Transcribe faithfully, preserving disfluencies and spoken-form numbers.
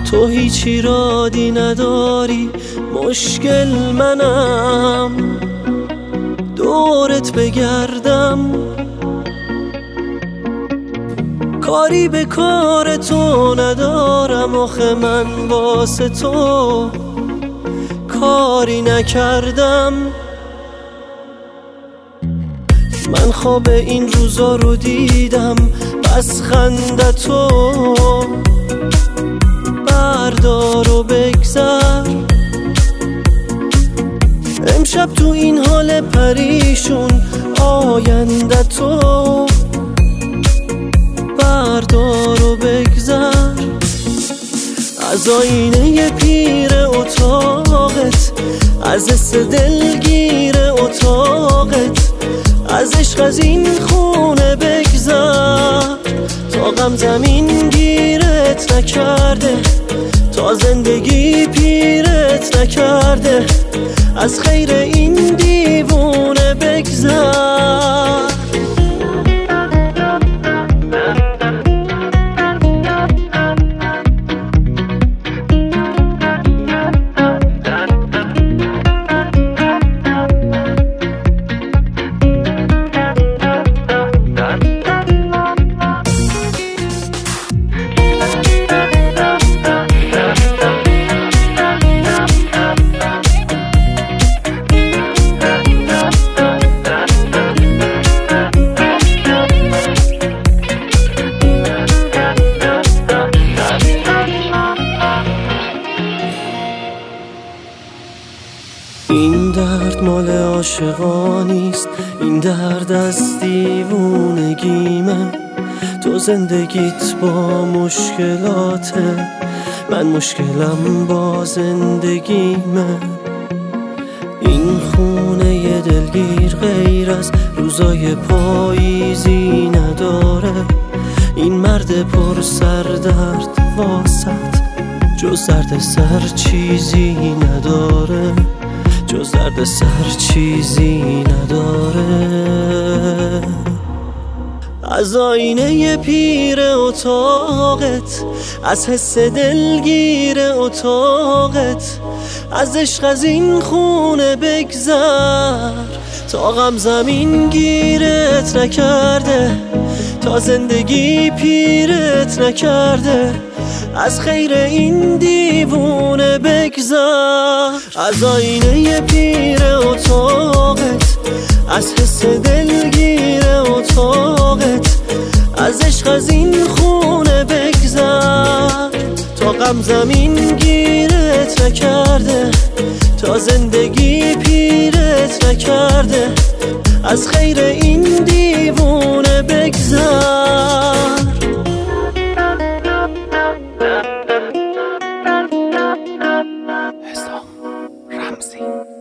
تو هیچ ایرادی نداری، مشکل منم. دورت بگردم کاری به کار تو ندارم، آخه من واسه تو کاری نکردم. من خواب این روزا رو دیدم، بس خنده تو بردار و بگذر. امشب تو این حال پریشون، آینده تو بردار و بگذر. از آینه پیر اتاقت، از حس دلگیر اتاقت، از عشق از این خونه بگذر. تا غم زمین گیرت نکرده، تا زندگی پیرت نکرده، از خیر این دیوونه بگذر. این درد مال عاشقانیست، این درد از دیوونگیمه. تو زندگیت با مشکلاته، من مشکلم با زندگیمه. این خونه ی دلگیر غیر از روزای پاییزی نداره. این مرد پر سر درد واسط جز درد سر چیزی نداره، جز درد سر چیزی نداره. از آینه پیر اتاقت، از حس دلگیر اتاقت، از عشق از این خونه بگذر. تا غم زمین گیرت نکرده، تا زندگی پیرت نکرده، از خیر این دیوونه بگذر. از آینه پیر اتاقت، از حس دلگیر اتاقت، از عشق از این خونه بگذر. تا غم زمین گیرت نکرده، تا زندگی پیرت نکرده، از خیر این دیوونه بگذر. حسام رمزی